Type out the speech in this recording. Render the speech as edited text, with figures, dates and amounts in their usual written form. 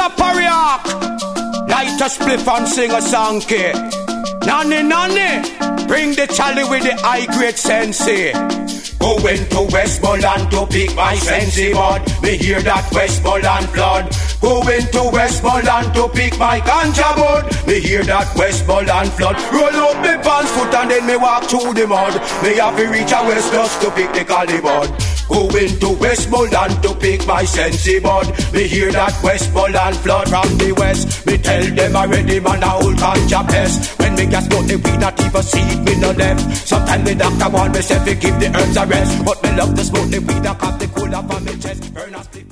Pariak, light a spliff and sing a song, kid. Nanny, nanny, bring the chally with the high grade sensei. Going to Westmoreland to pick my sensei bud. Me hear that Westmoreland flood. Going to Westmoreland to pick my ganja bud. Me hear that Westmoreland flood. Roll up me pants foot and then me walk through the mud. Me have to reach a west just to pick the cali bud. Going to Westmoreland to pick my sensei bud. Me hear that Westmoreland flood from the west. Me tell them already man a whole ganja pest. When me gas smoke the weed not even seed me no left. Sometimes the doctor want me say to give the herbs a rest. But me love to smoke the weed and cut the cool off on me chest. Burn a split.